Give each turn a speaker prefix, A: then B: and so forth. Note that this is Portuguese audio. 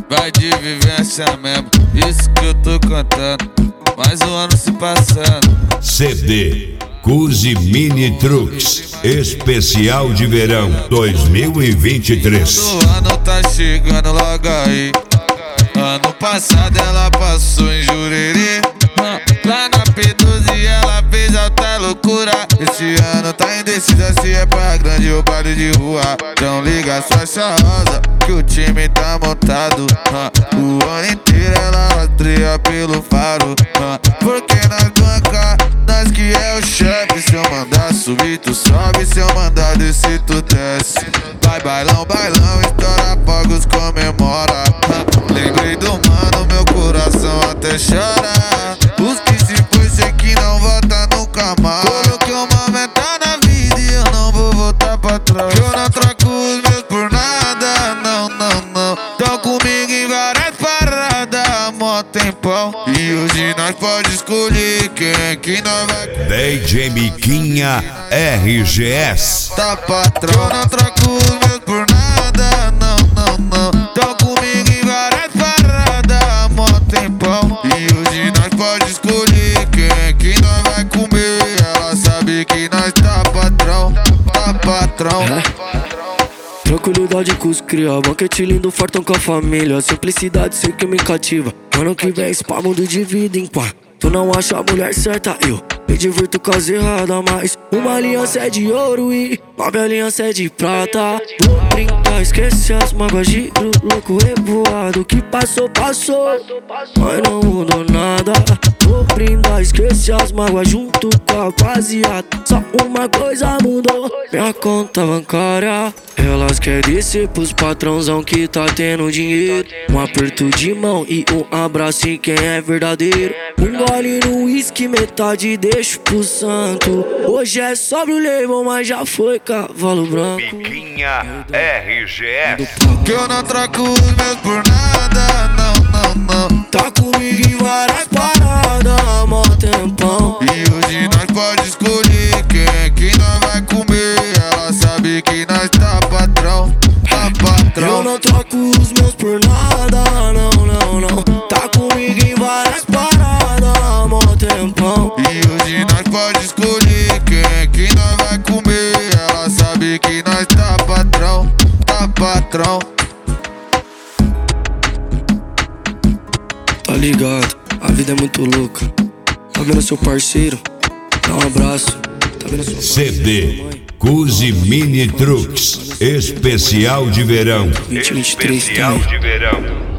A: vai de vivência mesmo, isso que eu tô cantando. Mais um ano se passando.
B: CD Cusi Mini Trucks Especial de Verão 2023.
A: O ano tá chegando logo aí. Ano passado ela passou em Jurerê, lá na P12 ela fez alta loucura. Esse ano tá indecisa se é pra grande ou baile de rua. Então liga a faixa rosa que o time tá montado. O ano inteiro ela rastreia pelo faro, porque nas bancas nós que é o chefe. Se eu mandar subir tu sobe, se eu mandar descer tu desce. Vai bailão, bailão, estoura fogos, comemora. Lembrei do mano, meu coração até chora. Os que se foi, sei que não volta nunca mais. Coloquei uma meta na vida e eu não vou voltar pra trás. Eu não troco os meus por nada, não, não, não. Tão comigo em várias paradas há mó tempão. E hoje nós pode escolher quem é que nós vai com.
B: DJ Miquinha RGS.
A: Tá patrão, eu não troco os meus por nada, não, não, não. Tão comigo em várias paradas há mó tempão. E hoje nós pode escolher quem é que nós vai comer. Ela sabe que nós tá patrão, tá patrão.
C: Tranquilidade com os cria, banquete lindo, fartão com a família. Simplicidade sei que me cativa. Ano que vem spa, mundo de vida em paz. Tu não acha a mulher certa, eu me divirto com as erradas. Mas uma aliança é de ouro e 9 aliança é de prata. Vou brincar, esquece as mágoas, giro louco revoado. Que passou, passou, mas não mudou nada. Vou brindar, esquece as mágoas junto com a rapaziada. Só uma coisa mudou, minha conta bancária. Elas querem descer pros patrãozão que tá tendo dinheiro. Um aperto de mão e um abraço em quem é verdadeiro. Um gole no uísque, metade deixo pro santo. Hoje é sobre o leilão, mas já foi cavalo branco.
B: Miquinha RGS.
A: Que eu não troco os meus por nada, não, não, não.
C: Tá comigo em várias paradas há mó tempão.
A: E hoje nós pode escolher quem é que nós vai comer. Ela sabe que nós tá patrão, tá patrão.
C: Eu não troco os meus por nada, não, não, não. Tá comigo em várias paradas há mó tempão.
A: E hoje nós pode escolher quem é que nós vai comer. Ela sabe que nós tá patrão, tá patrão.
C: Tá ligado, a vida é muito louca. Tá vendo seu parceiro? Dá um abraço. Tá vendo sua
B: CD Cusi Mini Trucks Especial de Verão
C: 2023
B: Especial
C: também.
B: de Verão